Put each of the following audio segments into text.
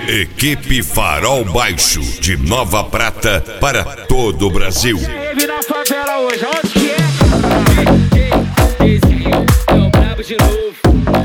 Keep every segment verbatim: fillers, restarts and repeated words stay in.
Equipe Farol Baixo, de Nova Prata para todo o Brasil. Rave na favela hoje, onde que é? É o brabo de novo.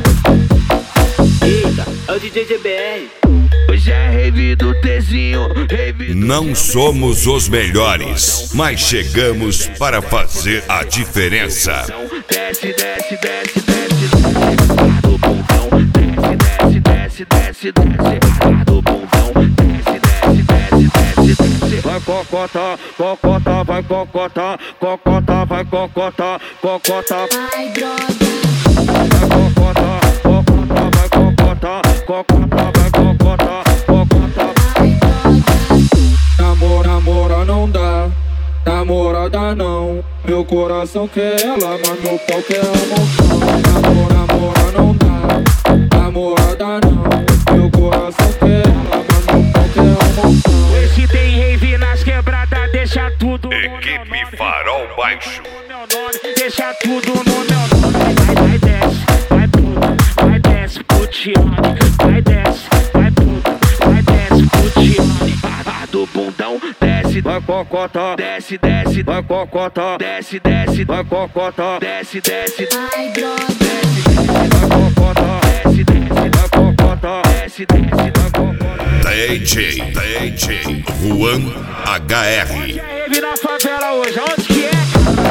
Eita, é o D J G B R. Hoje é rave do Tzinho, rave do... Não somos os melhores, mas chegamos para fazer a diferença. Desce, desce, desce, desce, do bundão. Desce, desce, desce, desce, desce, do bundão. Desce, desce, desce, desce, desce. Vai cocota, cocota, vai cocota, cocota, vai cocota, cocota. Ai, droga. Vai cocota, cocota, vai cocota, cocota, vai cocota, cocota. Namora, namora não dá, namorada não. Meu coração quer ela, mas meu pau quer a montão. Namora, namora não dá, namorada não. Meu coração quer ela, mas meu pau quer a montão. Hoje tem rave nas quebradas, deixa tudo no meu nome. Equipe Farol Baixo. No meu nome, deixa tudo no meu nome. Vai, vai, desce, vai puta, vai desce, putiane. Vai desce, vai puta, vai desce, putiane. Ah, do bundão, desce, vai cocota, desce, desce, vai cocota, desce, desce, vai cocota, desce, desce. Ai, droga. Desce, desce, vai cocota, desce, desce, vai cocota, desce, desce, vai cocota. D J, D J, Juan H R. É rave na favela hoje, onde que é?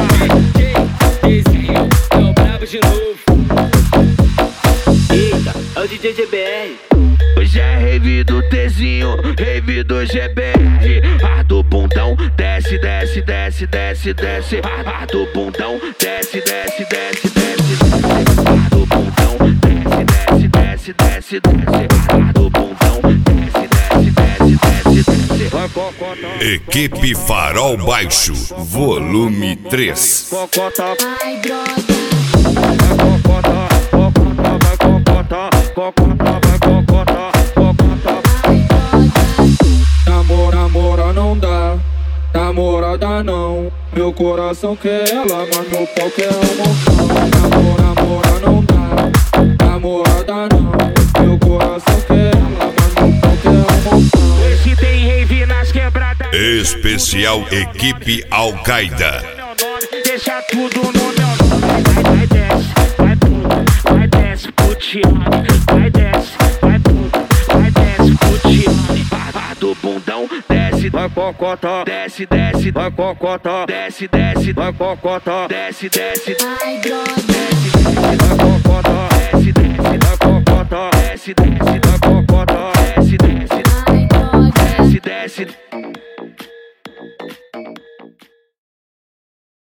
É o brabo de novo. Eita, é o D J G B R. Hoje é rave do Tzinho, rave do G B R. A do bundão, desce, desce, desce, desce, desce. A do bundão, desce, desce, desce, desce. A do bundão, desce, desce, desce, desce, desce. A do bundão, desce, desce, desce, desce, desce. Vai cocota. Equipe Farol Baixo, volume três. Cocota. Ai, droga. Vai cocota, cocota, vai cocota, cocota, vai cocota, cocota. Namora, namora não dá, namorada não. Meu coração quer ela, mas meu pau quer a montão. Namora, namora não dá, namorada não. Meu coração quer ela, mas meu pau quer a montão. Hoje tem rave nas quebradas. Especial Equipe Al-Qaeda. Meu nome, deixa tudo no meu nome. Vai, vai, desce, vai puta, vai desce, putiane. Vai desce, vai puta, vai desce, putiane. A do bundão, desce, vai cocota, desce, desce, vai cocota, desce, desce, vai cocota, desce, desce. Ai, droga. Desce, desce, vai cocota, desce, desce, vai cocota, desce, desce, vai cocota.